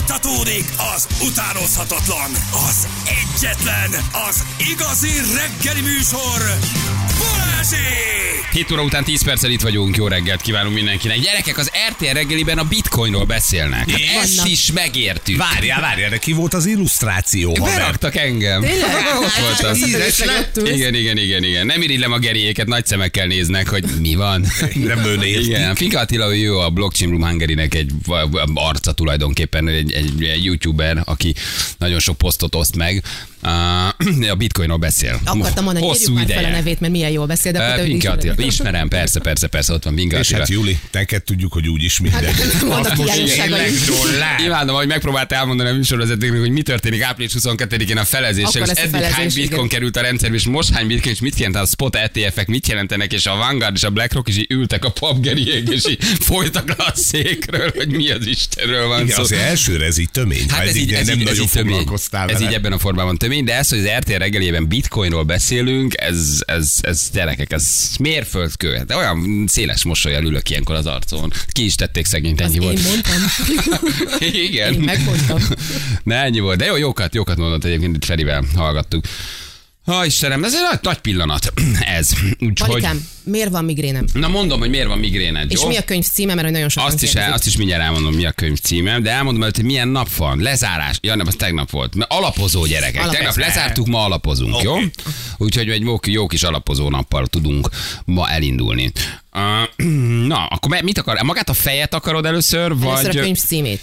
Folytatódik az utánozhatatlan, az egyetlen, az igazi reggeli műsor, Balázsék! 7 óra után 10 perccel itt vagyunk, jó reggelt kívánunk mindenkinek. Gyerekek, az RTL reggeliben a bitcoinról beszélnek. Hát ezt is megértük. Várjál, de ki volt az illusztráció? Beraktak engem. Tényleg? Ott voltam. Igen. Nem irigylem a Geriéket, nagy szemekkel néznek, hogy mi van. Nem értik. Igen, Fika Attila, ő a Blockchain Room Hungary-nek egy arca tulajdonképpen, egy youtuber, aki nagyon sok posztot oszt meg. A bitcoinról beszél. Akartam mondani, hogy írjuk már fel a nevét, mert milyen jól beszél, de akkor Pinka Attila. Ismerem, persze, ott van Pinka És Attila. hát Juli, neked tudjuk, hogy úgyis minden. Mondok ilyenségeit. Imádom, hogy megpróbált elmondani a műsorvezetőknek, hogy mi történik április 22-én a felezéssel, és eddig hány bitcoin került a rendszerbe, és most hány bitcoin, és mit jelent a spot ETF-ek, mit jelentenek, és a Vanguard és a BlackRock is így ültek a papgeriek, és így folytak le a székről, hogy mi az Istenről van szó. szó. Az elsőre ez így tömény. Hát ez így tömény. Ez így ebben a formában tömény, de ez, hogy az RTL reggelében bitcoinról beszélünk, ez gyerekek, ez mérföldkő. De olyan széles mosollyal ülök ilyenkor az arcon. Ki is tették szegényt, ennyi volt. Én mondtam. Igen. Én megmondtam. Ne, ennyi volt. De jókat mondott egyébként, itt Ferivel hallgattuk. Istenem, ez egy nagy pillanat. Ez. Palikám, miért van migrénem? Na mondom, hogy miért van migréned, és jó? mi a könyv címe, mert nagyon sokan azt is mindjárt elmondom, mi a könyv címe, de elmondom, hogy milyen nap van. Lezárás. Ja, nem, az tegnap volt. Alapozó gyerekek. Tegnap lezártuk, ma alapozunk, jó? Úgyhogy egy jó kis alapozó nappal tudunk ma elindulni. Na, akkor mit akar? Magát a fejet akarod először, vagy... Először a könyv címét.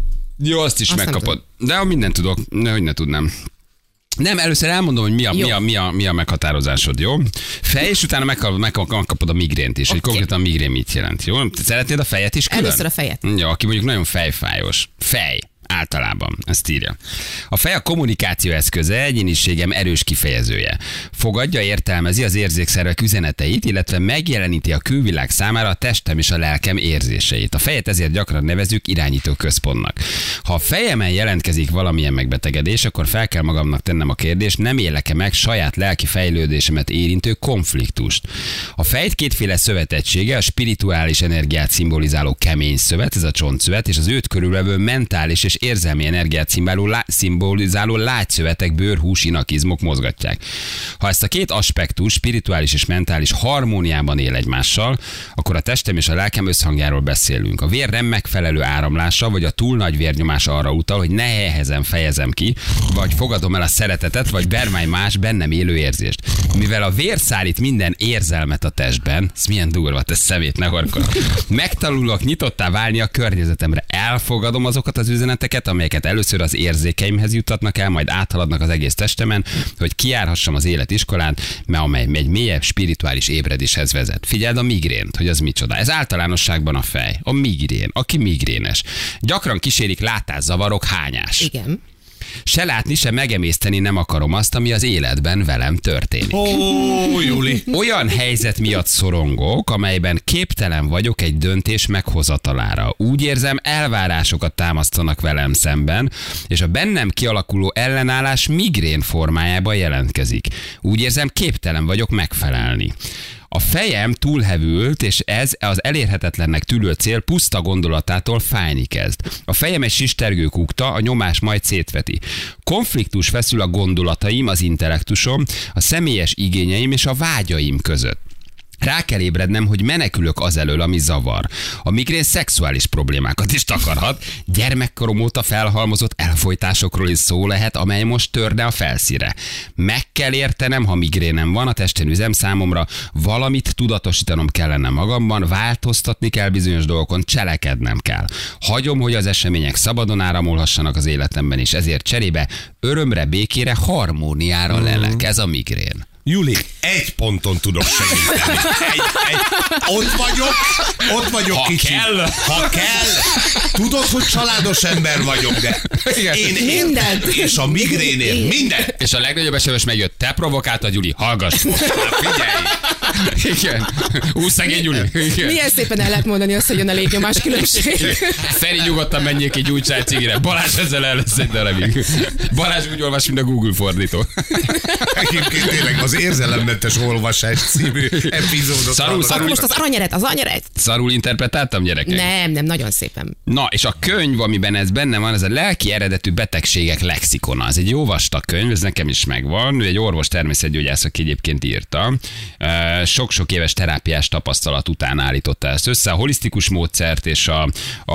Jó, azt is megkapod. De mindent tudok, hogy ne tudnám. Nem, először elmondom, hogy mi a meghatározásod, jó? Fej, és utána megkapod a migrént is, hogy konkrétan a migrén mit jelent, jó? Szeretnéd a fejet is külön? Először a fejet. Jó, aki mondjuk nagyon fejfájos. Fej. Általában, ezt írja. A fej a kommunikáció eszköze, egyéniségem erős kifejezője. Fogadja, értelmezi az érzékszervek üzeneteit, illetve megjeleníti a külvilág számára a testem és a lelkem érzéseit. A fejet ezért gyakran nevezzük irányító központnak. Ha a fejemen jelentkezik valamilyen megbetegedés, akkor fel kell magamnak tennem a kérdést, nem élek-e meg saját lelki fejlődésemet érintő konfliktust. A fejt kétféle szövetegysége, a spirituális energiát szimbolizáló kemény szövet, ez a csontszövet, és az őt körülvevő mentális és érzelmi energiát szimbolizáló lágyszövetek, bőr, hús, inakizmok mozgatják. Ha ezt a két aspektus, spirituális és mentális harmóniában él egymással, akkor a testem és a lelkem összhangjáról beszélünk. A vér nem megfelelő áramlása, vagy a túl nagy vérnyomás arra utal, hogy nehezen fejezem ki, vagy fogadom el a szeretetet, vagy bármely más bennem élő érzést. Mivel a vér szállít minden érzelmet a testben, ez milyen durva, te szemét ne horkol. Megtanulok nyitottá válni a környezetemre. Elfogadom azokat az üzeneteket, amelyeket először az érzékeimhez juttatnak el, majd áthaladnak az egész testemen, hogy kijárhassam az életiskolán, amely egy mélyebb spirituális ébredéshez vezet. Figyeld a migrént, hogy az micsoda. Ez általánosságban a fej. A migrén, aki migrénes. Gyakran kísérik látászavarok, hányás. Igen. Se látni, se megemészteni nem akarom azt, ami az életben velem történik. Juli. Olyan helyzet miatt szorongok, amelyben képtelen vagyok egy döntés meghozatalára. Úgy érzem, elvárásokat támasztanak velem szemben, és a bennem kialakuló ellenállás migrén formájában jelentkezik. Úgy érzem, képtelen vagyok megfelelni. A fejem túlhevült, és ez az elérhetetlennek tűnő cél puszta gondolatától fájni kezd. A fejem egy sistergő kukta, a nyomás majd szétveti. Konfliktus feszül a gondolataim, az intellektusom, a személyes igényeim és a vágyaim között. Rá kell ébrednem, hogy menekülök az elől, ami zavar. A migrén szexuális problémákat is takarhat. Gyermekkorom óta felhalmozott elfojtásokról is szó lehet, amely most törne a felszíre. Meg kell értenem, ha migrénem van, a testen üzem számomra, valamit tudatosítanom kellene magamban, változtatni kell bizonyos dolgokon, cselekednem kell. Hagyom, hogy az események szabadon áramolhassanak az életemben, és ezért cserébe örömre, békére, harmóniára lelek. Ez a migrén. Juli, egy ponton tudok segíteni. Ott vagyok ha kicsit. Ha kell. Tudod, hogy családos ember vagyok, de én mindent. És a migrénért mindent. És a legnagyobb SMS megjött. Te provokáltad, Juli, hallgass. Figyelj. Igen. Szegény Gyuri. Igen. Milyen szépen el lehet mondani azt, hogy jön a légnyomás különbség. Feri, nyugodtan menjék egy újság cigire. Balázs ezzel el lesz egy darabig. Balázs úgy olvas, mint a Google fordító. Egyébként tényleg az Érzelemmentes olvasás című epizódot. Akkor most az aranyeret. Szarul interpretáltam, gyerekek? Nem, nagyon szépen. Na, és a könyv, amiben ez benne van, ez a lelki eredetű betegségek lexikona. Ez egy jó vastag könyv, ez nekem is megvan. Ő egy orvos természetgyógyász, aki egyébként írta. Sok-sok éves terápiás tapasztalat után állította ezt össze. A holisztikus módszert és a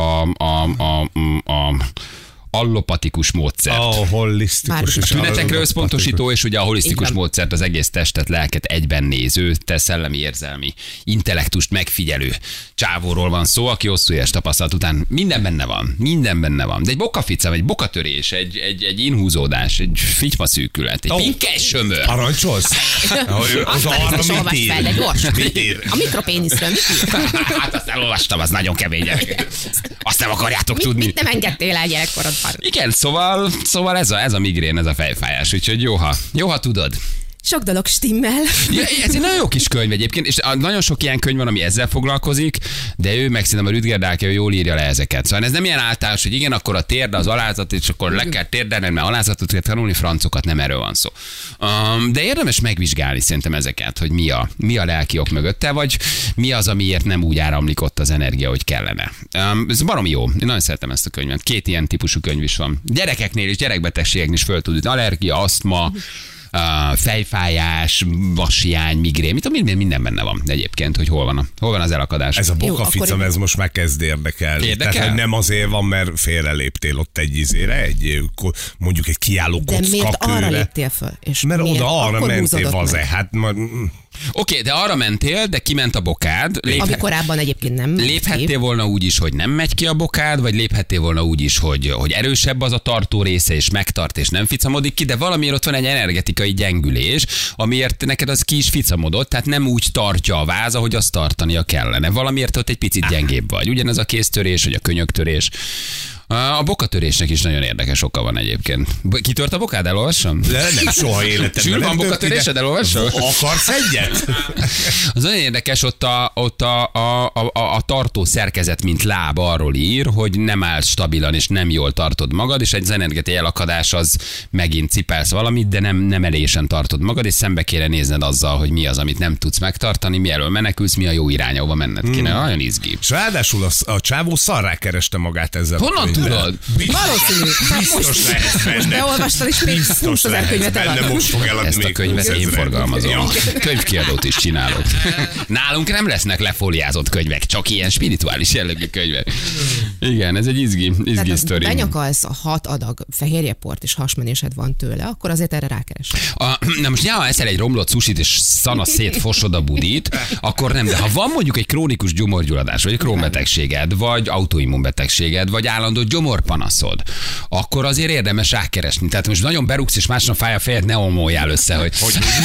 allopatikus módszert. Holisztikus. A tünetekre összpontosító, és ugye a holisztikus módszert az egész testet, lelket egyben néző, te szellemi, érzelmi, intellektust megfigyelő csávóról van szó, aki hosszú éves tapasztalat után minden benne van. De egy bokafica, egy bokatörés, egy inhúzódás, egy fitymaszűkület, egy pinkes sömör. Parancsolsz? Az arra mit ír? A mikropéniszről mit ír? Hát azt elolvastam, az nagyon kemény. Azt nem akarjátok tudni. Mit nem engedtél el gyerekkorodban? Igen, szóval ez a migrén, ez a fejfájás, úgyhogy jó, ha tudod. Sok dolog stimmel. Ja, ez egy nagyon jó kis könyv egyébként, és nagyon sok ilyen könyv van, ami ezzel foglalkozik, de ő meg szerintem a Rüdiger Dahlke jól írja le ezeket. Szóval ez nem ilyen általános, hogy igen, akkor a térde az alázat, és akkor le kell térdelni, mert alázatot kell tanulni, francokat, nem erről van szó. De érdemes megvizsgálni szerintem ezeket, hogy mi a lelki ok mögötte, vagy mi az, amiért nem úgy áramlik ott az energia, hogy kellene. Ez baromi jó. Én nagyon szeretem ezt a könyvet. 2 ilyen típusú könyv is van. Gyerekeknél és gyerekbetegségeknél is föl tud. Allergia, asztma, fejfájás, vashiány, migrén, minden benne van egyébként, hogy hol van az elakadás. Ez a bokaficam, ez most már kezd érdekelni. Tehát nem azért van, mert félreléptél ott egy izére, mondjuk egy kiálló kockakőre. De miért arra léptél föl? És mert arra mentél, vaze. Hát Oké, de arra mentél, de kiment a bokád. Ami korábban egyébként nem. Léphettél volna úgy is, hogy nem megy ki a bokád, vagy léphettél volna úgy is, hogy erősebb az a tartó része, és megtart, és nem ficamodik ki, de valamiért ott van egy energetikai gyengülés, amiért neked az ki is ficamodott, tehát nem úgy tartja a váz, ahogy azt tartania kellene. Valamiért ott egy picit gyengébb vagy. Ugyanez a kéztörés, vagy a könyöktörés. A bokatörésnek is nagyon érdekes oka van egyébként. Kitört a bokád, elolvassam? Nem, soha életemben. Sűr van bokatörésed, elolvassam? Akarsz egyet? Az nagyon érdekes, ott a tartó szerkezet, mint láb arról ír, hogy nem állsz stabilan, és nem jól tartod magad, és egy energetikai elakadás az megint cipelsz valamit, de nem elésen tartod magad, és szembe kéne nézned azzal, hogy mi az, amit nem tudsz megtartani, mi elől menekülsz, mi a jó irány, ahova menned kéne. Nagyon izgi. És ráadásul a csávó szarrá kereste magát ezzel. Honnan tudod? Valószínű. Biztos lehet benne. Beolvastad, és még 20 000 könyvet eladni. Most fog eladni. Ezt a könyvet én forgalmazom. Könyvkiadót is csinálok. Nálunk nem lesznek lefóliázott könyvek, csak ilyen spirituális jellegű könyvek. Igen, ez egy izgi sztori. Benyakalsz 6 adag fehérjeport, és hasmenésed van tőle, akkor azért erre rákeres. Na most nyilván eszel egy romlott sushit, és szana szétfosod a budit, akkor nem, de ha van mondjuk egy krónikus gyomorgyulladás, vagy egy krónbetegséged, vagy autoimmunbetegséged, vagy állandó gyomorpanaszod, akkor azért érdemes rákeresni. Tehát most nagyon berúgsz, és másnap fáj a fejed, ne omoljál össze, hogy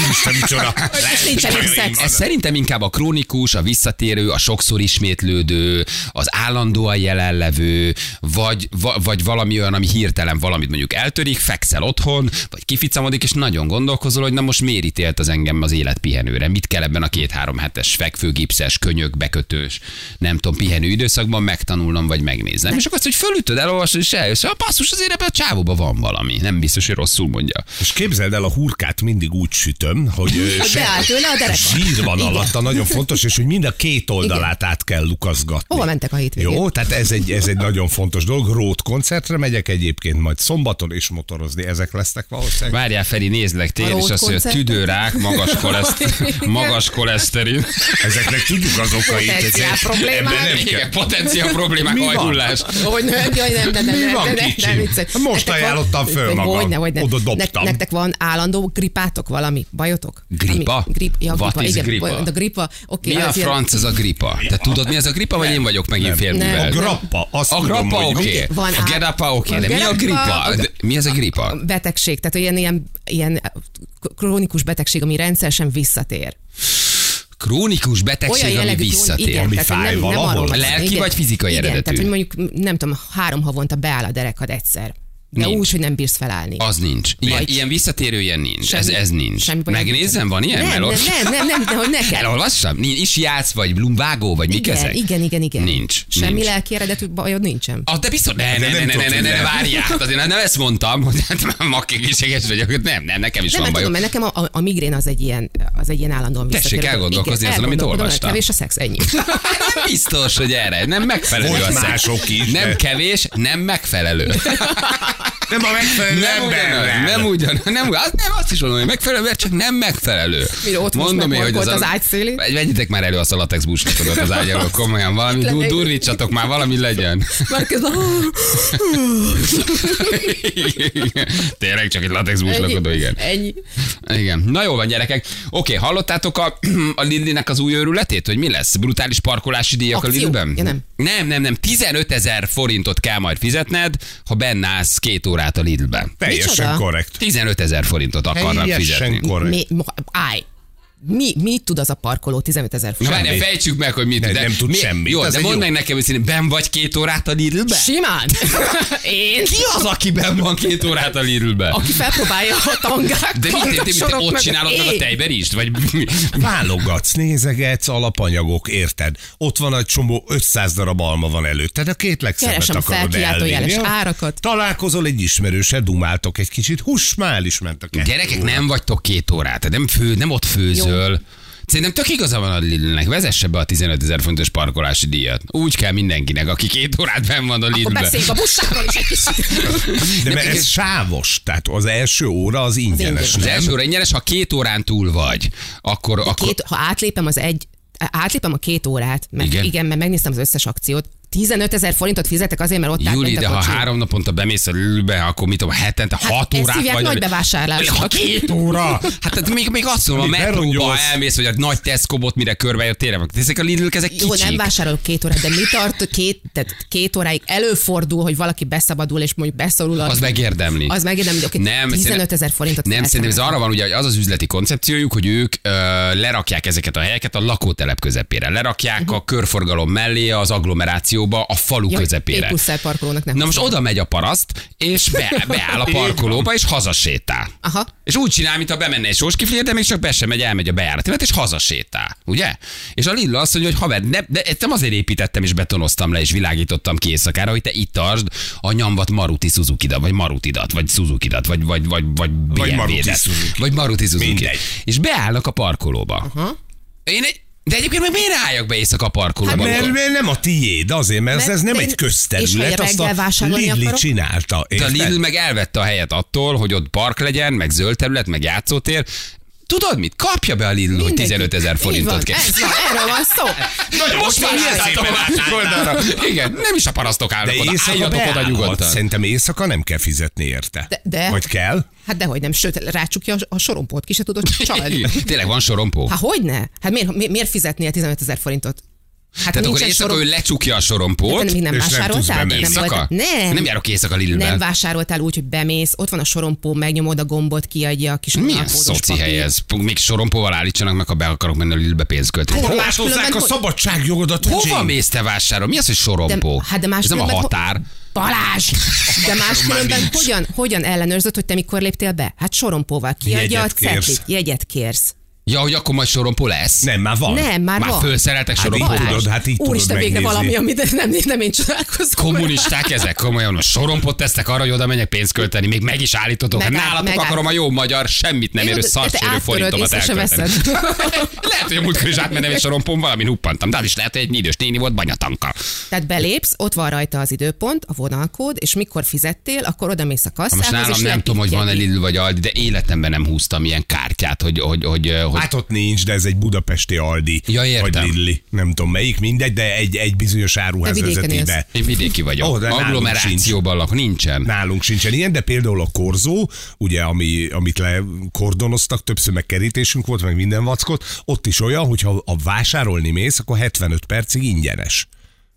ez szerintem inkább a krónikus, a visszatérő, a sokszor ismétlődő, az állandóan jelenlevő, vagy valami olyan, ami hirtelen valamit mondjuk eltörik, fekszel otthon, vagy kificamodik, és nagyon gondolkozol, hogy na most miért ítélt az engem az élet pihenőre? Mit kell ebben a 2-3 hetes fekvőgipszes, könyök, bekötős, nem tudom, pihenő időszakban megtanulnom, vagy megnéznem. És akkor azt, hogy fölütöd, elolvasod, és eljössz, a passzus, azért ebben a csávóban van valami. Nem biztos, hogy rosszul mondja. És képzeld el, a hurkát mindig úgy sütöm, hogy beáll tőle a dereka. zsír van alatta, nagyon fontos, és hogy mind a 2 oldalát át kell lukaszgatni. Hova mentek a hétvégén? Jó, tehát ez egy nagyon fontos dolog. Road koncertre megyek egyébként majd szombaton is motorozni, ezek lesznek valószínűleg. Várjál, Feri, nézlek téged, és azt mondja, tüdőrák, magas koleszterin. Ezeknek tudjuk az okait. Potenciál problémák. Igen, potenciál problémák, hajhullás. Most ajánlottam föl magam. Oda dobtam. Nektek van állandó gripátok, valami bajotok? Gripa? What is gripa? A gripa. Mi a franc ez a gripa? Te tudod, mi ez a gripa, vagy én vagyok megint félművel? A grappa. A grappa, oké. A gerapa, oké. De mi a gripa? Mi ez a gripa? Betegség, tehát ilyen krónikus betegség, ami rendszeresen visszatér. Krónikus betegség, ami visszatér. Igen, ami fáj valahol? Lelki vagy fizikai eredetű? Tehát, hogy mondjuk, nem tudom, 3 havonta beáll a derekad egyszer. De Nincs. úgy, hogy nem bírsz felállni. Az nincs. Ilyen visszatérő ilyen nincs. Ez nincs. Semmi baj. Megnézzem, van ilyen? Nem, de hogy ne kell. Elolvassam? Is játsz, vagy vágó, vagy mik ezek? Igen. Nincs. Semmi lelki eredetű bajod nincsen. De biztos, ne, várjál. Azért nem ezt mondtam, hogy magkiegészséges vagyok. Nem, nekem is van bajom. Mert nekem a migrén az egy ilyen állandóan visszatérő. Tessék elgondolkozni azon, amit olvastam. Kevés a szex, ennyi. Nem biztos, hogy erre. Nem megfelelő a szex. Mások is. Nem kevés, nem megfelelő. Nem a megfelelő nem azt is mondom, hogy megfelelő, mert csak nem megfelelő. Ott mondom én, hogy az ágy szélén. Vegyetek már elő azt a latex búslatot az ágyalól, komolyan, valami durvítsatok már, valami legyen. Már kezd Tényleg csak egy latex búslakodó, igen. Ennyi. Igen. Na jó van, gyerekek. Oké, hallottátok a Lidlinek az új őrületét, hogy mi lesz? Brutális parkolási díjak a Lidlben? Ja, nem. 15 000 forintot kell majd fizetned, ha benne állsz 2 órát a Lidlben. Teljesen korrekt. 15 000 forintot akarnak fizetni. Mit tud az a parkoló 15 000 forint? Várjál, fejtsük meg, hogy mit tud. Nem tud semmit. Jó, de mondd meg nekem, hogy benn vagy 2 órát a Lidlben? Simán. Én? Ki az, aki benn van 2 órát a Lidlben? Aki felpróbálja a tangákat. De mit ott csinálod meg a tejberist? Vagy válogatsz, nézegetsz, alapanyagok, érted? Ott van egy csomó, 500 darab alma van előtted, a két legszebbet akarod elvinni. Árakat. Találkozol egy ismerőssel, dumáltok egy kicsit, már is ment a 2 Gyerekek, nem vagytok 2 órát, nem ott főzöl. Szerintem tök igaza van a Lidlnek, vezesse be a 15 000 fontos parkolási díjat. Úgy kell mindenkinek, aki 2 órát benn van a Lidlben. Akkor beszéljünk a buszsáról is egy kicsit. De mert ez sávos, tehát az első óra az ingyenes. Az első óra ingyenes, ha 2 órán túl vagy, akkor... Ha átlépem a 2 órát, mert igen, mert megnéztem az összes akciót, 15 000 forintot fizetek azért, mert ott állt. Júli, de ha 3 naponta bemész a Lidlbe, akkor mit tudom, hetente 6 órát vagy. Ez nagy bevásárlás. Ha 2 óra. Hát még azt mondom, a metróba elmész, hogy a nagy Tesco-bot mire körbeért tényleg. Ezek a Lidl-k, ezek kicsik. Jó, nem vásárolok 2 órát, de mi tart 2 óráig előfordul, hogy valaki beszabadul, és mondjuk beszorul. Az megérdemli. Az megérdemli, hogy nem, 15 000 forintot. Nem, szerintem ez arra van, ugye az az üzleti koncepciójuk, hogy ők lerakják ezeket a helyeket a lakótelep közepére. Lerakják a körforgalom mellé, az agglomerációba, a falu közepére. Na most oda megy a paraszt, és beáll a parkolóba, és hazasétál. Aha. És úgy csinál, mintha bemenne egy sóskiflér, de még csak be sem megy, elmegy a bejáratimet, és hazasétál. Ugye? És a Lidl azt mondja, hogy haver, de nem azért építettem, és betonoztam le, és világítottam ki éjszakára, hogy te itt tartsd a nyomvat Maruti Suzuki-dat, vagy Marutidat, vagy Suzuki-dat, vagy BMW-det. Vagy Maruti Suzuki. És beállnak a parkolóba. Aha. De egyébként meg miért álljak be éjszaka a parkolóba? Hát mert nem a tiéd, azért, mert ez nem egy közterület, azt a Lidl csinálta. De a Lidl meg elvette a helyet attól, hogy ott park legyen, meg zöld terület, meg játszótér. Tudod mit? Kapja be a Lidl, hogy 15 000 forintot kell. Erről van szó. Most már álltam a másik oldalra. Igen, nem is a parasztok állnak oda. Álljatok oda nyugodtan. Szerintem éjszaka nem kell fizetni érte. De? Vagy kell? Hát dehogy nem, sőt, rácsukja a sorompót, ki se tudod csalni. Tényleg van sorompó? Hát hogyne? Hát miért fizetnél 15 000 forintot? Hát tehát akkor éjszaka ő lecsukja a sorompót, nem és vásároltál? Nem járok éjszaka Lidlben. Nem vásároltál úgy, hogy bemész, ott van a sorompó, megnyomod a gombot, kiadja a kis milyen szoci hely ez? Még sorompóval állítsanak meg, ha be akarok menni a Lidlbe pénzt költeni. Korlátozzák a szabadságjogodat. Hova mész te vásárol? Mi az, hogy sorompó? Ez nem a határ. Balázs! De máskülönben hogyan ellenőrzöd, hogy te mikor léptél be? Hát sorompóval kiadja a cetlit, jegyet kérsz. Ja, hogy akkor majd sorompó lesz? Nem, már van. Nem, már van. Felszereltek sorompót. Hát így tudod megnézni. Végre valami, amit nem én csodálkozom. Kommunisták ezek, komolyan. Most sorompot tesztek arra, hogy oda menjek pénzt költeni, még meg is állítotok. Hát nálatok akarom a jó magyar, semmit nem érő szarcsérő forintomat elkölteni. Lehet, hogy a múltkor is átmenem egy sorompón, valamin huppantam. De az is lehet, hogy egy idős néni volt banyatanka. Tehát belépsz, ott van rajta az időpont, a vonalkód, és mikor fizettél, akkor oda mész a kasszához. Most nálam nem tudom, hogy van-e Lidl vagy Aldi, de életemben nem húztam ilyen kártyát, hogy hát ott nincs, de ez egy budapesti Aldi, vagy Lidli, nem tudom melyik, mindegy, de egy bizonyos áruház vezetébe. Én vidéki vagyok. Agglomerációban lakok, nincsen. Nálunk sincsen ilyen, de például a korzó, ugye, amit lekordonoztak, többször megkerítésünk volt, meg minden vackot, ott is olyan, hogyha vásárolni mész, akkor 75 percig ingyenes.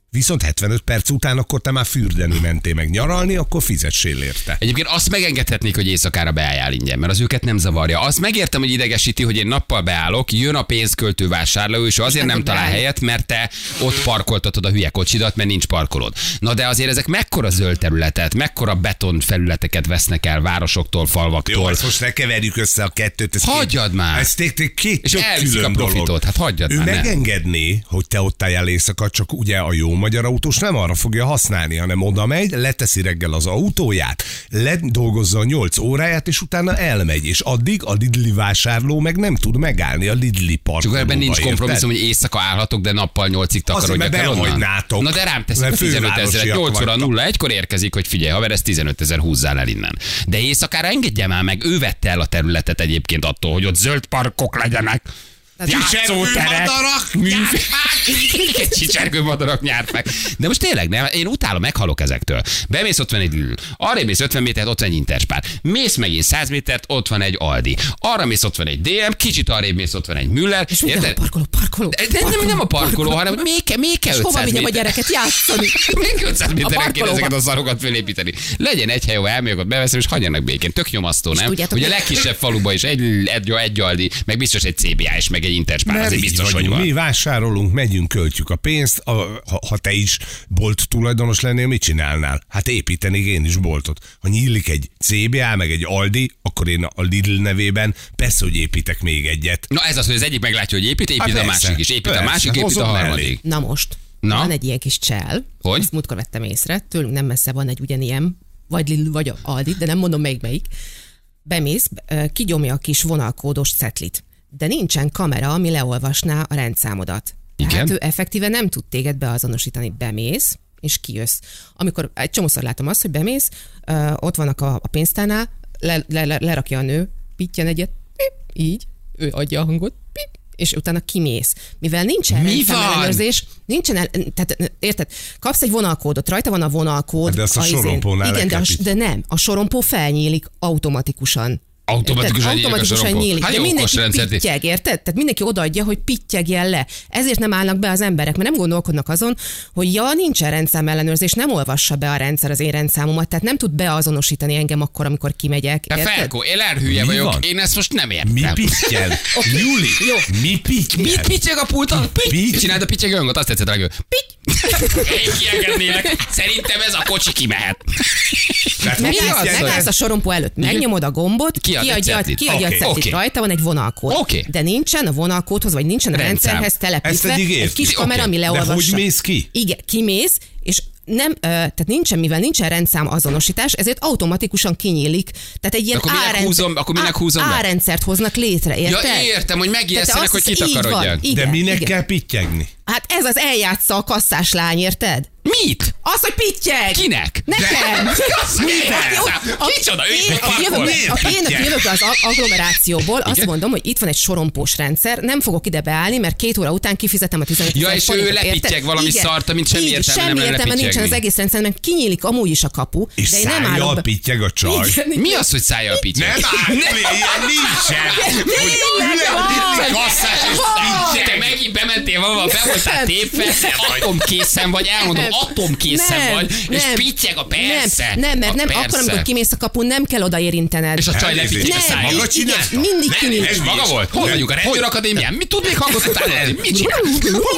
Viszont 75 perc után akkor te már fürdeni mentél meg nyaralni, akkor fizessél érte. Egyébként azt megengedhetnék, hogy éjszakára beálljál ingyen, mert az őket nem zavarja. Azt megértem, hogy idegesíti, hogy én nappal beállok, jön a pénzköltő vásárló, és azért nem talál helyet, mert te ott parkoltatod a hülye kocsidat, mert nincs parkolód. Na de azért ezek mekkora zöld területet, mekkora beton felületeket vesznek el városoktól, falvaktól. Jó, ezt most ne keverjük össze a kettőt. Hagyjad már! Ez két és elviszik a profitot, dolog. Hát hagyjad ő már. Ő megengedné, hogy te ott álljál éjszaka, csak ugye a jó magyar autós nem arra fogja használni, hanem oda megy, leteszi reggel az autóját, ledolgozza a 8 óráját, és utána elmegy, és addig a Lidli vásárló meg nem tud megállni a Lidli parkolóba. Csak ebben nincs kompromisszum, hogy éjszaka állhatok, de nappal 8-ig takarodjak el onnan. Na de rám teszik a 15 000, 8 óra 01-kor érkezik, hogy figyelj, haver, ez 15 000, húzzál el innen. De éjszakára engedje már meg, ő vette el a területet egyébként attól, hogy ott zöld parkok legyenek. Játszóterek, csicsergőmadarak nyárfák. De most tényleg nem, én utálom, meghalok ezektől. Bemész, ott van egy Lidl. Arra mész 50 métert, ott van egy Interspár. Mész megint 100 métert, ott van egy Aldi. Arra mész, ott van egy DM, kicsit arrébb mész, ott van egy Müller. És minden a parkoló. Nem a parkoló, hanem még kell 500 méter. Hova vigyem a gyereket játszani? Még 500 méteren kéne ezeket a szarokat fölépíteni. Legyen egy hely, ahol elmegyek, ott beveszem, és hagyjanak békén. Tök nyomasztó, nem? Hogy a legkisebb faluba is egy Aldi, meg biztos egy CBA is, meg egy Interspár, azért biztos, hogy van. Mi vásárolunk, megyünk, költjük a pénzt. Ha te is bolt tulajdonos lennél, mit csinálnál? Hát építenék én is boltot. Ha nyílik egy CBA, meg egy Aldi, akkor én a Lidl nevében persze, hogy építek még egyet. Na ez az, hogy az egyik meglátja, hogy épít a másik is. Épít a másik, épít a harmadik. Na most, van egy ilyen kis csel. Hogy? Ezt múltkor vettem észre. Tőlünk nem messze van egy ugyanilyen, vagy Lidl, vagy Aldi, de nem mondom melyik. Bemész, kigyomja a kis vonalkódos cetlit. De nincsen kamera, ami leolvasná a rendszámodat. Igen? Tehát ő effektíve nem tud téged beazonosítani. Bemész, és kijössz. Amikor egy csomószor látom azt, hogy bemész, ott vannak a pénztárnál, lerakja a nő, pittyen egyet, így, ő adja a hangot, és utána kimész. Mivel nincsen rendszámellenőrzés, tehát érted, kapsz egy vonalkódot, rajta van a vonalkód. De ezt a sorompónál igen, de nem, a sorompó felnyílik automatikusan. Automatikusan nyílik. De mindenki pittyeg, érted? Tehát mindenki odaadja, hogy pittyegjen le. Ezért nem állnak be az emberek, mert nem gondolkodnak azon, hogy nincsen rendszámellenőrzés, nem olvassa be a rendszer az én rendszámomat, tehát nem tud beazonosítani engem akkor, amikor kimegyek. De Felkó, én elhülye vagyok, van? Én ezt most nem értem. Mi pittyel? Júli, mi pittyel? Mit pittyeg a pulton? Csináld a pittyeg öngot, azt tetszett rá, én kiengednélek. Szerintem ez a kocsi kimehet. Megállsz a sorompó előtt, megnyomod a gombot, kiadja a cetlit, rajta van egy vonalkód. De nincsen a vonalkódhoz, vagy nincsen a rendszerhez telepítve egy kis kamera, ami leolvassa. De hogy mész ki? Igen, kimész, és nem, tehát mivel nincsen rendszám azonosítás, ezért automatikusan kinyílik. Tehát egy ilyen A-rendszert hoznak létre, érted? Ja, értem, hogy megijesztenek, hogy kitakarodjak. De minek kell pittyegni? Hát ez az eljátsza a kasszás lány, érted? Mit? Az, hogy pittyeg! Kinek? Nekem! Kicsoda? Én jövök az agglomerációból, azt mondom, hogy itt van egy sorompós rendszer, nem fogok ide beállni, mert 2 óra után kifizetem a 15 000 és ő lepittyeg valami szart, mint semmi értelme nincsen az egész rendszer, mert kinyílik amúgy is a kapu. És szájjal pittyeg a csaj. Mi az, hogy szájjal pittyeg? Nem áll, ilyen nincsen. Kasszás és pittyeg. Te megint bementél valahol, be voltál tépve, atomkészen vagy, elmondom, atomkészen vagy, és pittyeg a persze. Nem, akkor, amikor kimész a kapun, nem kell oda érintened. És a csaj lepittyeg a szájjal. Maga csinálta? Mindig kinyílik. Ez maga volt? Hol vagyunk? A rendőrakadémián? Mi tudnék hangot utálni? Mit csinálunk?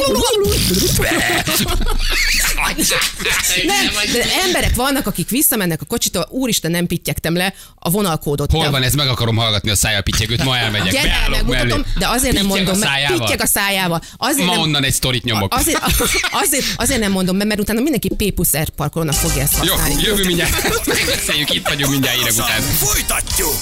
Nem, de emberek vannak, akik visszamennek a kocsitól, úristen, nem pittyegtem le a vonalkódot. Hol van ez? Meg akarom hallgatni a szájjal pittyegőt, ma elmegyek, beállok mellé. De azért nem mondom meg, pittyeg a szájával. Ma onnan egy sztorit nyomok. Azért nem mondom meg, mert utána mindenki P+R parkolónak fogja ezt használni. Jó, jövő mindjárt, megbeszéljük, itt vagyunk mindjárt hírek után. Folytatjuk!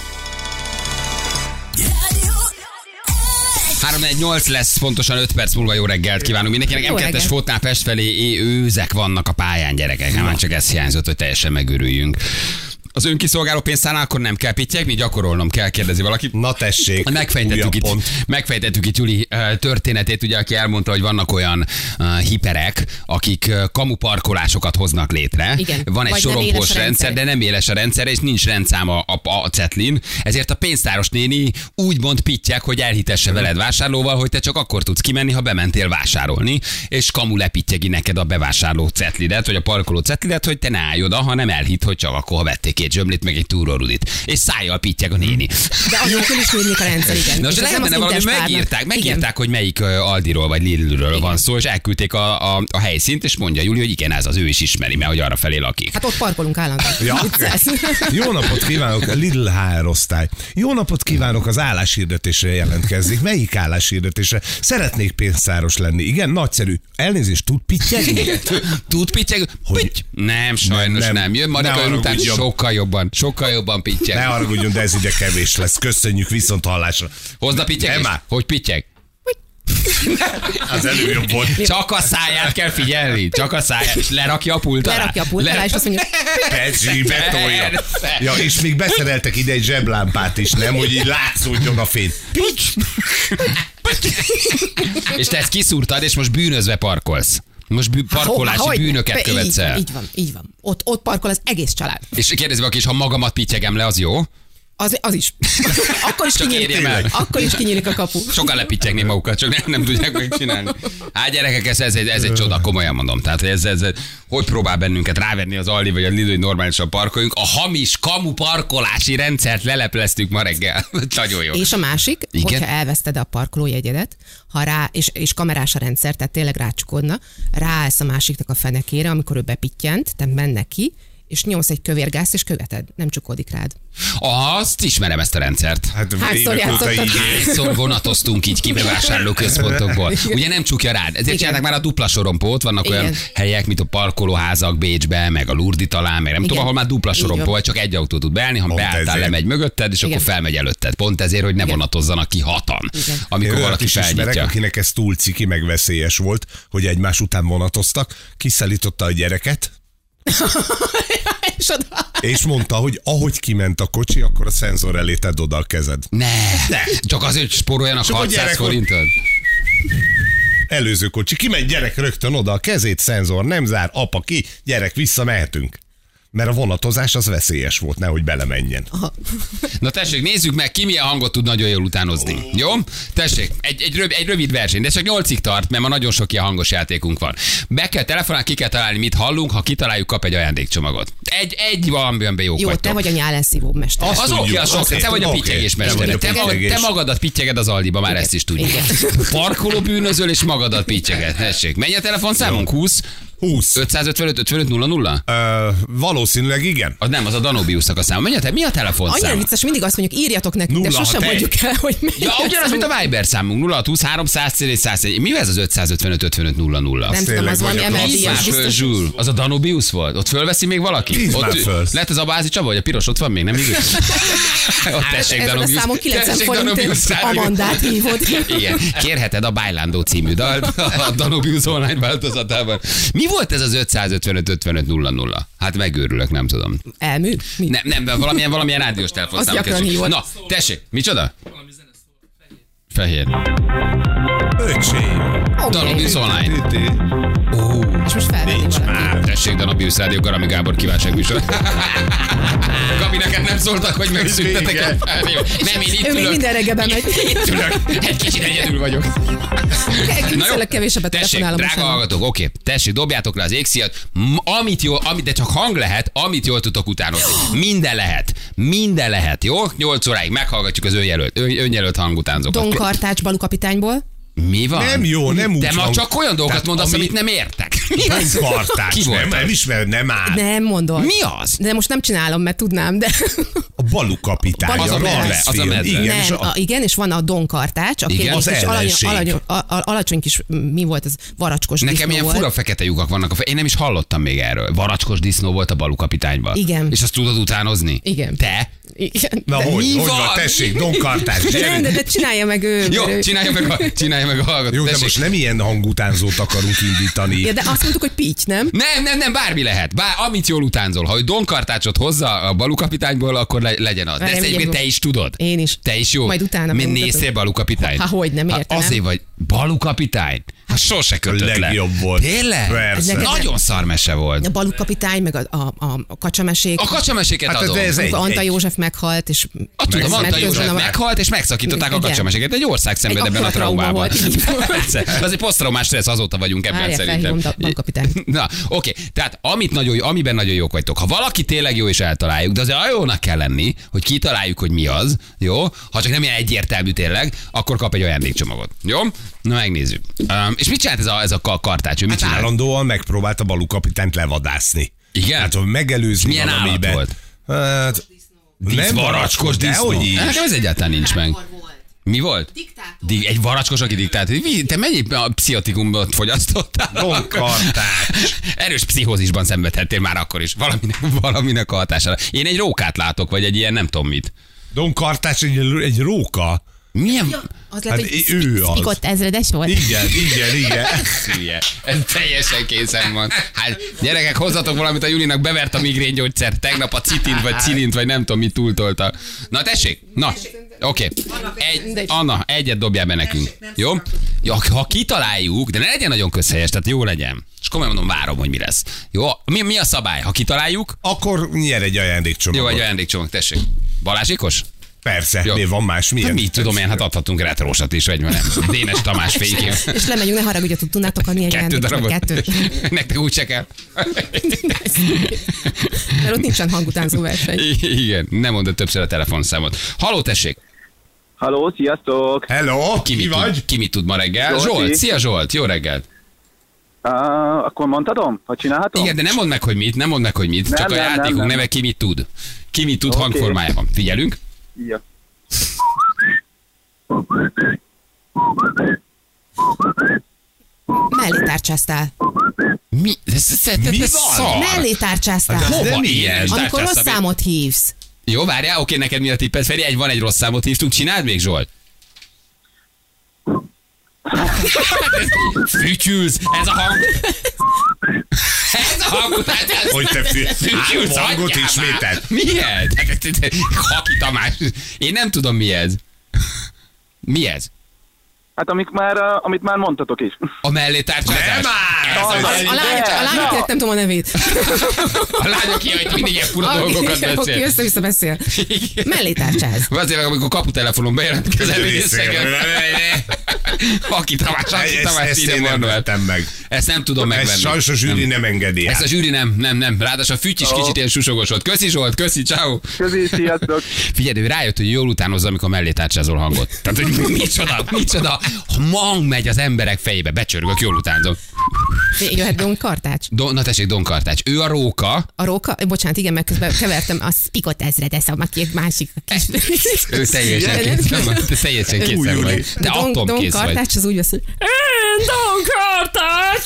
3-1-8 lesz, pontosan 5 perc múlva jó reggelt kívánunk mindenkinek. M2-es Fótnál Pest felé őzek vannak a pályán, gyerekek. Már csak ez hiányzott, hogy teljesen megőrüljünk. Az önkiszolgáló pénztárnál akkor nem kell pittyegni, gyakorolnom kell, kérdezi valaki. Na tessék, Megfejtettük itt Juli történetét, ugye, aki elmondta, hogy vannak olyan hiperek, akik kamuparkolásokat hoznak létre. Igen. Van egy Vagy nem sorompós éles a rendszer, de nem éles a rendszer, és nincs rendszám a cetlin. Ezért a pénztáros néni úgymond pittyeg, hogy elhitesse veled vásárlóval, hogy te csak akkor tudsz kimenni, ha bementél vásárolni, és kamu lepittyegi neked a bevásárló cetlidet, vagy a parkoló cetlidet, hogy te ne állj oda, hanem elhitt, hogy csak akkor, ha vették 2 zsömlét, meg egy túrórudit. És szájjal pittyeg a néni. De anélkül is működik a rendszer, igen. Nos, lehet benne valami, megírták, hogy melyik Aldiról vagy Lidlről van szó, és elküldték a helyszínt, és mondja Júli, hogy igen, ez az, ő is ismeri, mert hogy arra felé lakik. Hát ott parkolunk állandóan. Ja, jó napot kívánok, a Lidl HR osztály. Jó napot kívánok, az álláshirdetésre jelentkezik. Melyik álláshirdetésre? Szeretnék pénztáros lenni. Igen, nagyszerű. Elnézést, tud pittyegni? Tud pittyeg? Nem, sajnos nem. Jön Marika ön után sokkal jobban pittyeg. Ne haragudjon, de ez ugye kevés lesz. Köszönjük, viszont hallásra. Hozd a pittyegést. Hogy pittyeg? Az előjobb volt. Csak a száját kell figyelni. Csak a száját. És lerakja a pult alá. És azt mondja, Pecsi, betolja. Ja, és még beszereltek ide egy zseblámpát is, nem? Hogy így látszódjon a fény. És te ezt kiszúrtad, és most bűnözve parkolsz. Most parkolási bűnöket követsz el. Így van. Ott parkol az egész család. És kérdezi valaki, és ha magamat pittyegem le, az jó? Az is. Akkor is kinyílik a kapu. Sokan lepittyegni magukat, csak nem tudják megcsinálni. Hát gyerekek, ez egy csoda, komolyan mondom. Tehát ez hogy próbál bennünket rávenni az Aldi vagy a Lidl, hogy normálisan parkoljunk. A hamis kamu parkolási rendszert lelepleztük ma reggel. Nagyon jó. És a másik, igen? Hogyha elveszted a parkolójegyedet, ha rá, és kamerás a rendszer, tehát tényleg rácsukodna, ráállsz a másiknak a fenekére, amikor ő bepittyent, te mennek ki, és nyomsz egy kövérgázt, és követed. Nem csukodik rád. Azt ismerem, ezt a rendszert. Hányszor vonatoztunk így ki bevásárlóközpontokból. Ugye nem csukja rád. Ezért csinálták már a dupla sorompót. Vannak olyan helyek, mint a parkolóházak Bécsben, meg a Lurdi talán, meg nem tudom, ahol már dupla sorompó, vagy csak egy autó tud beállni, ha beálltál, lemegy mögötted, és akkor felmegy előtted. Pont ezért, hogy ne vonatozzanak ki hatan. Amikor valaki felnyitja. Akinek ez túl ciki, meg veszélyes volt, hogy egymás után vonatoztak, kiszállította a gyereket, és mondta, hogy ahogy kiment a kocsi, akkor a szenzor elé tedd oda a kezed. Ne. Csak azért, hogy spóroljanak 600 forintot. Előző kocsi, kimegy gyerek rögtön oda a kezét, szenzor nem zár, apa ki, gyerek, visszamehetünk. Mert a vonatozás az veszélyes volt, nehogy belemenjen. Na tessék, nézzük meg, ki milyen hangot tud nagyon jól utánozni. Jó? Tessék, egy rövid verseny, de csak 8-ig tart, mert ma nagyon sok ilyen hangos játékunk van. Be kell telefonálni, ki kell találni, mit hallunk, ha kitaláljuk, kap egy ajándékcsomagot. Egy valamiben jók jó, vagytok. Te vagy a nyálenszívó mester. Az oké, az sok, te vagy a pittyegés mester. Te magadat pittyeged az Aldiba, már ezt is tudjuk. Parkoló bűnözöl, és magadat pittyeged. Tessék, mennyi a telefonszámunk? 20? 555 55 00? Valószínűleg igen. Az nem, az a Danubiusnak a száma. Mi a telefonszám? Annyira vicces, mindig azt mondjuk, írjatok nekünk, de sosem mondjuk el, hogy mi. Ja, ugyanaz, mint a Viber számunk. 0620 300 104. Mi ez az 555 55 00? Nem tudom, az valami emeldiás. Az a Danubius volt? Ott fölveszi még valaki? Lehet ez a Bázi Csaba, vagy a piros ott van még, nem idő? Ott tessék Danubius. Ez a számon 90 forintért Amandát hívott. Igen, kérheted a Bájlándó című dalt a Danubius online változatában. Mi volt ez az 555 55 00? Hát megőrülök, nem tudom. Elmű? Nem, valamilyen rádiós telefonszám. Azt gyakran hívott. Na, tessék, micsoda? Fehér. Öcsém. Danubius online. És most felvenni valaki. Tessék, Danubius Rádió, Garami Gábor kívánságműsor. Gabi, neked nem szóltak, hogy megszüntetek el. Nem, én itt ülök. Ő még minden reggel bemegy. Itt ülök. Egy kicsit egyedül vagyok. Viszonylag kevésebbet telefonálom. Tessék, drága hallgatók, oké. Tessék, dobjátok le az égszíjat. De csak hang lehet, amit jól tudtok utánozni. Minden lehet, jó? 8 óráig meghallgatjuk az önjelölt hangutánzókat. Don Kartács balukapitányból. Mi van? Nem jó, nem úgy. De ma csak olyan dolgokat mondasz, amit nem értek. Mi az? Kartács, Ki volt? nem ismered, nem áll. Nem mondom. Mi az? De most nem csinálom, mert tudnám, de... A balukapitány, az a medve. Igen, és van a Don Kartács, aki az alacsony kis, mi volt ez, varacskos disznó. Nekem ilyen fura fekete lyukak vannak. Én nem is hallottam még erről. Varacskos disznó volt a balukapitányban. Igen. És azt tudod utánozni? Igen. Te? Igen. Na de hogy van? van? Tessék, donkartás. nem, de csinálja meg ő. Jó, mert ő- csinálja meg a hallgató. Jó, de tessék. most nem ilyen hangutánzót akarunk indítani. Ja, de azt mondtuk, hogy pitty, nem? Nem, bármi lehet. Amit jól utánzol. Ha ő donkartácsot hozza a balukapitányból, akkor legyen az. De ezt Várjál, egyébként ugye- te is tudod. Én is. Te is jó. Majd utána Mi bemutatom. néztél balukapitányt? Ha, hogy nem értem. Azért vagy balukapitány? Hát sose kötött le. Legjobb volt. Tényleg? Persze. Ez Nagyon szarmese volt. A Baluk-kapitány, meg a kacsamesék. A kacsameséket Hát adom. ez Amikor Anta egy. József meghalt, és Tudom, Anta közben József meghalt, és megszakították a Igen. kacsameséket. Egy ország szenved Egy ebben a akkora trauma traumában. volt. Persze. Az egy posztraumás stressz, azóta vagyunk ebben Várjál, szerintem. felhívom a balukapitányt. Na, oké. Tehát amiben nagyon jók vagytok. Ha valaki tényleg jó és eltaláljuk, de azért jónak kell lenni, hogy kitaláljuk, hogy mi az, jó? Ha csak nem ilyen egyértelmű tényleg, akkor kap egy ajándékcsomagot. Jó? Na megnézzük. És mit csinált ez a kartács? Ő mit Hát csinált? állandóan megpróbált a balukapitányt levadászni. Igen? Hát, hogy megelőzni Milyen állat valamiben. volt? Hát, nem Varacskos de disznó. hogy is. Nekem ez egyáltalán nincs meg. Mi volt? Egy varacskos, aki diktátor. Te mennyi pszichotikumot fogyasztottál? Donkartács. Erős pszichózisban szenvedhettél már akkor is. Valaminek a hatására. Én egy rókát látok, vagy egy ilyen nem tudom mit. Donkartács egy róka. Milyen... Az lehet, Hát hogy ő az. Spikott ezredes volt. Igen. Hülye. Ez teljesen készen van. Hát gyerekek, hozzatok valamit, a Julinak bevert a migrénygyógyszer. Tegnap a citint, vagy cinint, vagy nem tudom, mit túltolta. Na tessék, na, oké. Anna, egyet dobjál be nekünk. Jó? Ja, ha kitaláljuk, de ne legyen nagyon közhelyes, tehát jó legyen. És komolyan mondom, várom, hogy mi lesz. Jó? Mi a szabály? Ha kitaláljuk, Akkor nyer egy ajándékcsomagot. jó, egy ajándékcsomag, tessék. Balázsikos? Persze, Jó. mi van más? Hát Milyen? mit tudom én, hát adhatunk retrósat is, vagy nem. Dénes Tamás fékén. És lemegyünk, ne haragudjatok, tudnátok adni egy 2 ajándékcsomagot? darabot. Kettőt. Nektek úgy se kell. Mert ott nincsen hangutánzó verseny. Igen, nem mondod többször a telefonszámot. Haló, tessék! Halló, sziasztok! Hello, Ki ki mit, vagy? tud, ki mit tud ma reggel? Zsolti. Zsolt, szia Zsolt, jó reggelt! Akkor mondhatom? Ha csinálhatom? Igen, de nem mondd meg, hogy mit, csak a nem, játékunk nem. neve ki mit tud. Ki mit tud Oké. hangformájában. Figyelünk. Ja. Mellé tárcsáztál. Mi? Mi van? szar. Mellé tárcsáztál. Hát ez Hova? nem Én ilyen. is Amikor rossz tárcsáztam. számot hívsz. Jó, várjál, oké, neked mi a tipped, Feri? Van egy rossz számot hívtunk, csináld még, Zsolt? Fütyülsz, ez a hang. Ez a hang után. Hogy te Fütyülsz, hangot adjál ismételt. már. Mi ez? Haki Tamás. Én nem tudom, mi ez. Mi ez? Hát amit már mondtatok is. A mellétárcsázás? Nem már! Ez A lányokért nem tudom a nevét. A lányok ilyen, hogy mindig ilyen fura dolgokat Aki beszél. össze-vissza beszél. Igen. Mellé tárcsáz. Azért, amikor kaputelefonon bejelentkezel, hogy összeget. Haki Tamás, Ezt ide én nem Manuel. vettem meg. Ezt nem tudom Ez megvenni. sajnos a zsűri nem engedi Ezt a el. zsűri nem. Ráadásul a füty is kicsit ilyen susogos volt. Köszi Zsolt, köszi, ciao. Közi, sziasztok! Figyelj, ő rájött, hogy jól utánozza, amikor mellé tárcsázol hangot. Tehát, hogy micsoda hang megy az emberek fejébe. Becsörgök, jól utánzom. Jöhet be kartács. Na tessék, Donkartács. Ő a róka. A róka, bocsánat, igen, meg közben kevertem a Spikott ezredes, aki egy másik kis... Ő teljesen készen van. Te teljesen készen vagy. Te atomkész vagy. Kartács az úgy vesz, hogy én Don Kartács!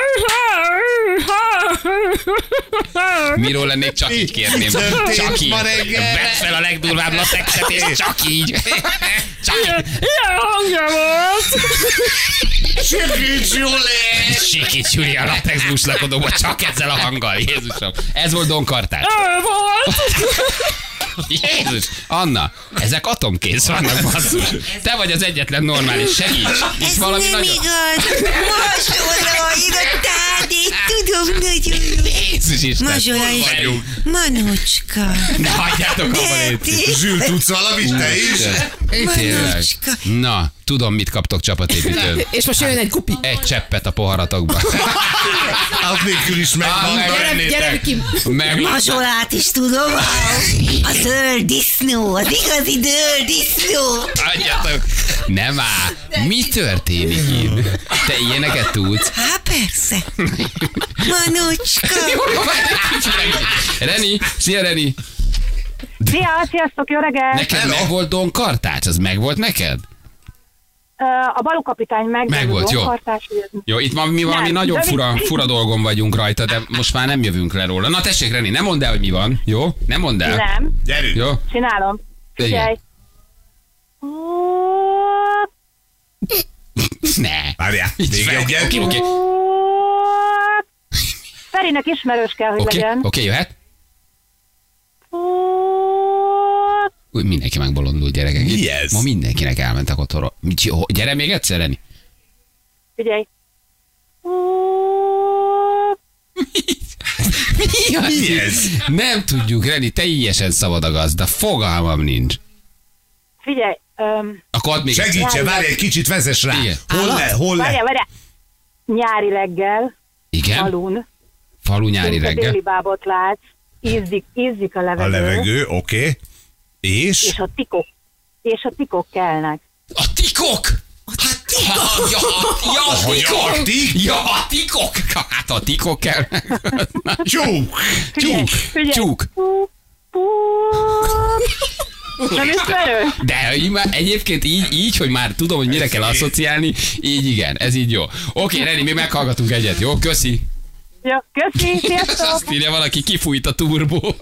Miről lennék, csak így kérném. történt Csak így. ma reggel? Vedd fel a legdurvább latexet, és csak így. Csak Ilyen hangja volt! Segíts, Juli! Sikíts Júli a latex buslakodóba, csak ezzel a hanggal, Jézusom. Ez volt Donkartács. Ő volt! Jézus! Anna, ezek atomkész vannak, basszus. Te vagy az egyetlen normális, segíts! Itt Ez valami nem nagyon... igaz! Mazsola írtál, én tudom nagyon jó. Jézus Isten! Mazsola is. Manocska. Ne hagyjátok abba légy. Zsül, tudsz valamit, te is? Tényleg. Manocska. Na, tudom, mit kaptok csapatépítőn. És most jön egy kupi. Egy cseppet a poharatokba. Az nélkül is megvan. Gyere ki! Meg... Mazsolát is tudom. A zöld disznó, az igazi zöld disznó. Hagyjatok! Nem áll! Mi történik itt? Te ilyeneket tudsz? Há, persze. Manocska. Reni! Szia, Reni! Sziasztok, jó reggelt! Neked meg volt Donkartács? Az meg volt neked? A balukapitány Megvolt, jó. Donkartás, Jó, itt mi valami Nem, nagyon de fura dolgon vagyunk rajta, de most már nem jövünk le róla. Na tessék, Reni, nem mondd el, hogy mi van, jó? Nem mondd el. Nem, Gyerünk. Jó? csinálom. Igen. Figyelj. Ne. Várjál, még egyet. Oké. Ferinek ismerős kell, hogy legyen. Oké, jöhet. Úgy mindenki megbolondult, gyerekek. Mi ez? Ma mindenkinek elmentek otthonról. Gyere még egyszer, Reni. Figyelj. Mi ez? Nem tudjuk, Reni, teljesen szabad a gazda. Fogalmam nincs. Figyelj. Akkor add még Segítsen, várj egy kicsit, vezess rá. Igen. Hol le? Várjál. Nyári reggel, Igen? alun, Falu nyári szinte reggel. déli bábot látsz, ízzik a levegő, A levegő, oké. És? és a tikok kelnek. A tikok! A tik? Ja, a tikok! Hát a tikok kell. Csúk! Csúk. Nem ismerős? De egyébként így, hogy már tudom, hogy mire kell asszociálni, így igen, ez így jó. Oké, Reni, mi meghallgatunk egyet, jó? Köszi. Jó, köszi, sziasztok! Azt írja valaki, kifújt a turbó.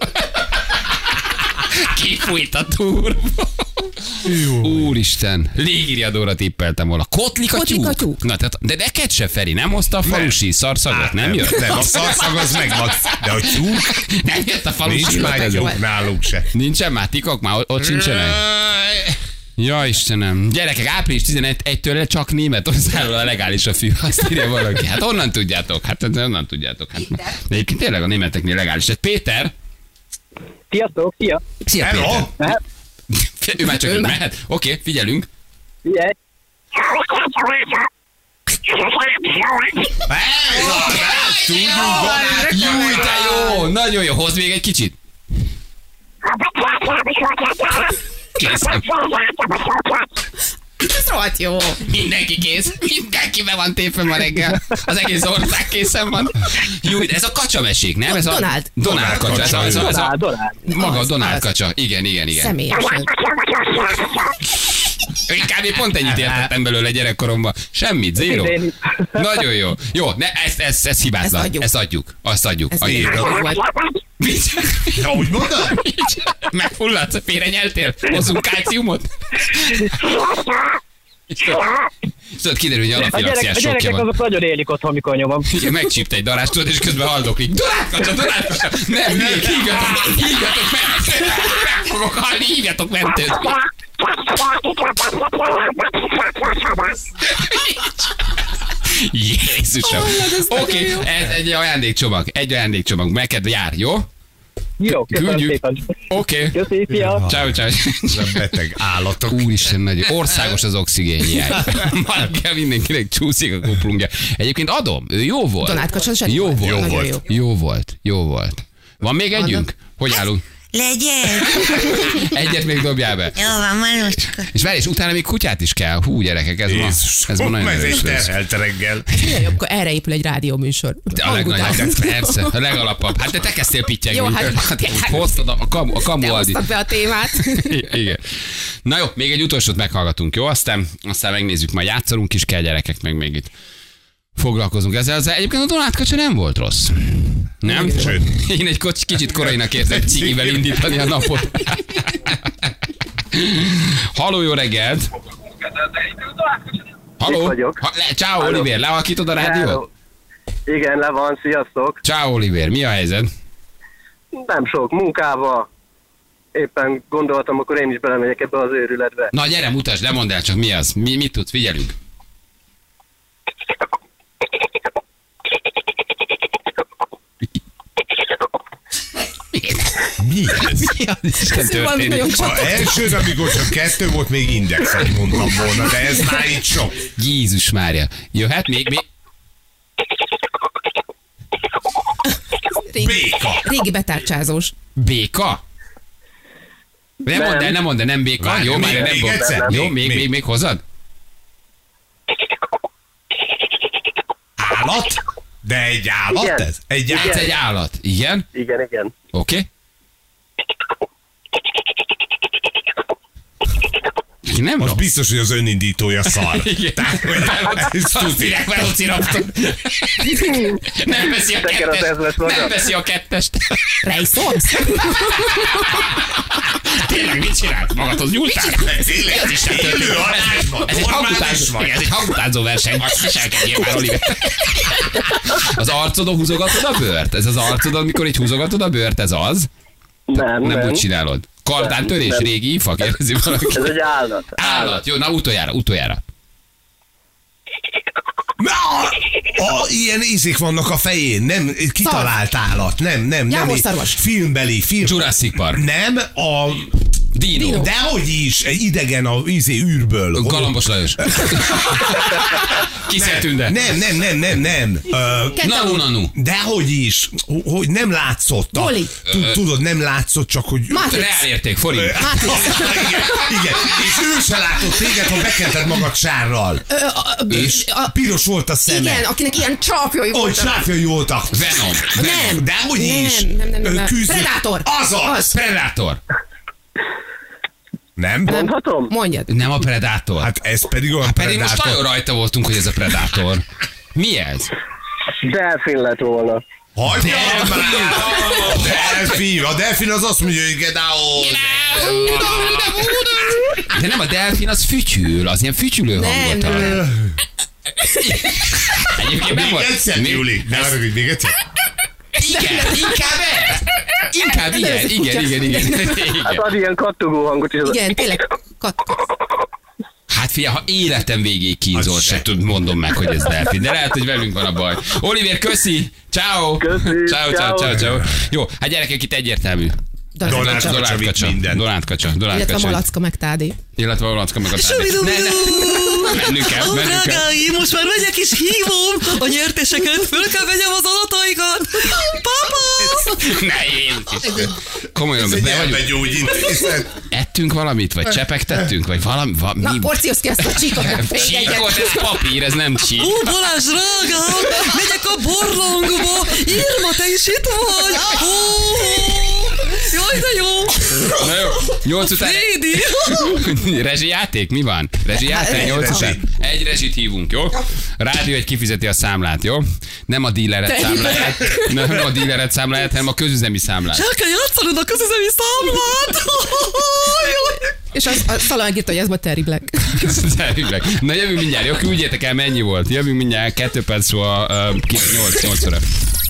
Kifújt a turbó. Úristen, légiriadóra tippeltem volna. Kotlika Kotlika tyúk. tyúk. Na, tehát, de neked se, Feri, nem hozta a falusi szarszagot, nem jött? Nem, a szarszag az megvan. De a tyúk Nem jött a falusi. nincs már ez. tyúk nálunk se. Nincsen már tikok, már ott sincsenek. Ja, Istenem. Gyerekek, április 11-től csak Németországról a legális a fű. Azt írja valaki. Hát honnan tudjátok? Hát de egyébként tényleg a németeknél legális. Hát Péter. Sziasztok, szia! Szia, Hello. Péter. Ő már csak így mehet. Oké, figyelünk. Figyelj! Júj, de jó! Nagyon jó. Hozd még egy kicsit. Készem. Ez rohadt jó. Mindenki kész. Mindenki be van tépve ma reggel. Az egész ország készen van. Jó, ez a kacsamesék, nem? Ez a Donald kacsa. Ez a Donald. maga a Az, Donald az. kacsa. Igen. Személyesen. Én kb. Pont ennyit értettem belőle gyerekkoromban. Semmit, zéro. Nagyon jó. Jó, ez hibátlan. Ezt adjuk. Azt adjuk. Ez nagyon jó volt. Úgy mondod? Megfulladsz, félrenyeltél? Hozzunk kálciumot? Tudod, kiderül, hogy A anafilaxiás sokja gyerekek van. azok nagyon élik otthon, mikor nyomom. Igen, megcsípte egy darást, tudod, és közben haldoklik. Donát kacsa! Nem, hívjatok mentőt! Meg fogok halni, hívjatok mentőt! Jézusom! Oké, ez egy ajándékcsomag. Neked jár, jó? Jó, köszönöm Küldjük. szépen. Oké. Köszi, szia! Ciao. Ez a beteg állatok. Úristen, nagyon országos az oxigénhiány. Már kell mindenkinek csúszik a kuplungja. Egyébként adom, ő jó volt. Donát kacsa zseni Jó volt. volt. Nagyon Jó volt. Van még együnk? Hogy állunk? Legyen. Egyet még dobjál be. Jó van, Manucska. És várj, és utána még kutyát is kell. Hú, gyerekek, ez ma nagyon ez erős egy lesz. terhelt reggel. Akkor erre épül egy rádióműsor. De a legnagyobb, persze, a legalapabb. Hát de te kezdtél pittyegni. Jó, hát- hoztad a kamu Te Adi. hoztad be a témát. Igen. Na jó, még egy utolsót meghallgatunk, jó? Aztán megnézzük, majd játszolunk is kell, gyerekek, meg még itt foglalkozunk ezzel. Egyébként a Donát kacsa nem volt rossz. Nem? Sőt. Én egy kicsit korainak érzem cigivel indítani a napot. Halló, jó reggelt! Halló? Itt vagyok. Ciao, Oliver, lehalkítod a rádiót? Hello. Igen, le van, sziasztok! Ciao, Oliver, mi a helyzet? Nem sok, munkával. Éppen gondoltam, akkor én is belemegyek ebbe az őrületbe. Na gyere, mutasd, nem mondd el csak mi az. Mit tudsz, figyelünk. Mi ez? Mi az Isten Valami nagyon történik? Ha elsőre, amikor csak 2 volt, még indexet mondtam volna, de ez már itt sok. Jézus Mária. Jöhet még? Béka. Régi betárcsázós. Béka? Nem mondd el, nem béka. Várj, Jó, már még nem egyszer? Jó, Még. még hozad? Állat? De egy állat Igen. ez? Egy Igen. Ez állat? egy állat. Igen? Igen. Oké. Nem Az rossz. biztos, hogy az önindítója szar. Igen. Tehát, hogy Tudják, velociraptor. Nem veszi a Teker az kettest. ezres maga. Nem veszi a kettest. Rejszolsz? Tényleg mit csinált? Magadhoz nyúltál? Ez is nem történik. Ez egy hangutánzó, igen, ez egy hangutánzó verseny. Azt viselkedjél már, Oliver. Az arcodon húzogatod a bőrt? Ez az arcodon, amikor így húzogatod a bőrt, ez az? Nem. Nem úgy csinálod. Kardántörés, Nem. régi ifa, kérdezi valaki. Ez egy állat. Állat. Jó, na utoljára. Ilyen ízik vannak a fején, nem kitalált állat, nem. Jávorszarvas. Filmbeli. Jurassic Park. Nem, a... Dino. Dehogy is, egy idegen a űrből. Galambos Lajos. Kiszer Tünde. Nem. Nanu. Dehogy is, hogy nem látszott. Goli. Tudod, nem látszott, csak hogy... Matrix. Reálérték, forint. Igen, és ő se látott téged, ha bekented magad sárral. És piros volt a szeme. Igen, akinek ilyen csapjai Hogy voltak. sáfjai voltak. Venom. Nem. Dehogy is. Nem. Küzdő- Predator. Az. Predator. Nem? Mondhatom? Mondjad. Nem a Predator. Hát ez pedig olyan Pedig most Predator. nagyon rajta voltunk, hogy ez a Predator. Mi ez? Delfin lett volna. Hagyja már! Delfin. A delfin az azt mondja, hogy get out. De nem, a delfin az fütyül, az ilyen fütyülő hangot ad. Egyébként nem Még volt. egyszer, Júli. Ne arra, hogy még egyszer. Igen, inkább ez. Inkább igen. Hát ad ilyen kattogó hangot is. Igen, tényleg. Hát figyelj, ha életem végéig kínzolt, se tud, mondom meg, hogy ez delfin. De lehet, hogy velünk van a baj. Oliver, köszi! Ciao. Köszi, Ciao. Jó, hát gyerekek, itt egyértelmű. Donát kacsa, vitt minden. Donát kacsa. Illetve a malacka meg Tádi. Illetve a malacka meg a Tádi. Mennünk kell. Drágáim, most már megyek és hívom a nyerteseket, föl kell vegyem az adataikat. Papa! Ne, Jézus. Komolyan, Ez egy be vagyunk. elmegyógyintézet. Ettünk valamit, vagy csepegtettünk, vagy valami? Na, porcióz ki ezt a csíkot. Csíkot, ez papír, ez nem csík. Ó, Balázs, drágám, megyek a barlangba. Irma, te is itt vagy? Ó, jaj, de jó. Na jó, 8 után... Frédi. Rezsijáték? Mi van? Rezsijáték? 8 után? Egy rezsit hívunk, jó? Rádió egy kifizeti a számlát, jó? Nem a díleret számláját, nem a díleret számláját, hanem a közüzemi számlát. El kell játszanod a közüzemi számlát. És az talán megírta, hogy ez volt Terry Black. Szerileg. Na jövünk mindjárt, jó? Küldjétek el, mennyi volt. Jövünk mindjárt, 2 perc szóval 8 óra.